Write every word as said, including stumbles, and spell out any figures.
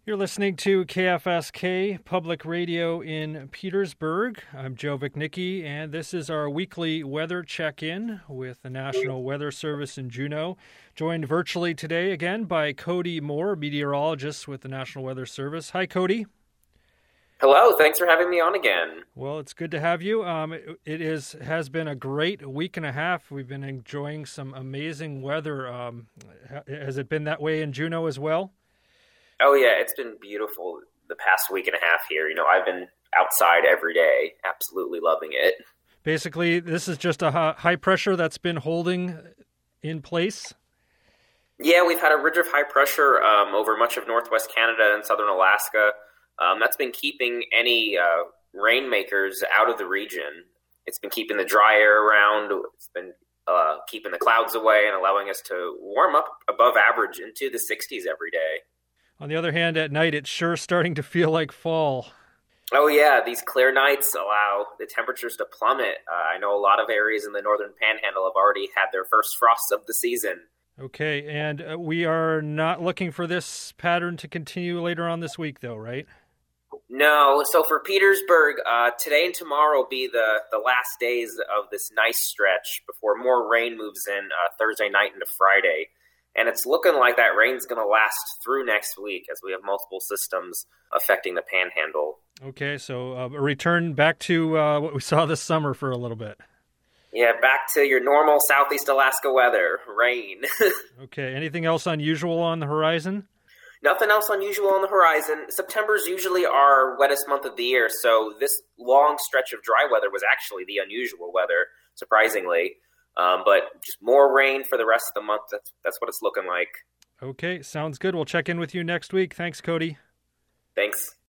You're listening to K F S K Public Radio in Petersburg. I'm Joe Vichnicki, and this is our weekly weather check-in with the National Weather Service in Juneau. Joined virtually today again by Cody Moore, meteorologist with the National Weather Service. Hi, Cody. Hello, thanks for having me on again. Well, it's good to have you. Um, it, it is has been a great week and a half. We've been enjoying some amazing weather. Um, has it been that way in Juneau as well? Oh, yeah, it's been beautiful the past week and a half here. You know, I've been outside every day, absolutely loving it. Basically, this is just a high pressure that's been holding in place? Yeah, we've had a ridge of high pressure um, over much of northwest Canada and southern Alaska. Um, that's been keeping any uh, rainmakers out of the region. It's been keeping the dry air around. It's been uh, keeping the clouds away and allowing us to warm up above average into the sixties every day. On the other hand, at night, it's sure starting to feel like fall. Oh, yeah. These clear nights allow the temperatures to plummet. Uh, I know a lot of areas in the northern panhandle have already had their first frosts of the season. Okay, and uh, we are not looking for this pattern to continue later on this week, though, right? No. So for Petersburg, uh, today and tomorrow will be the, the last days of this nice stretch before more rain moves in uh, Thursday night into Friday. And it's looking like that rain's going to last through next week as we have multiple systems affecting the panhandle. Okay, so uh, a return back to uh, what we saw this summer for a little bit. Yeah, back to your normal Southeast Alaska weather, rain. Okay, anything else unusual on the horizon? Nothing else unusual on the horizon. September's usually our wettest month of the year, so this long stretch of dry weather was actually the unusual weather, surprisingly. Um, but just more rain for the rest of the month. That's, that's what it's looking like. Okay, sounds good. We'll check in with you next week. Thanks, Cody. Thanks.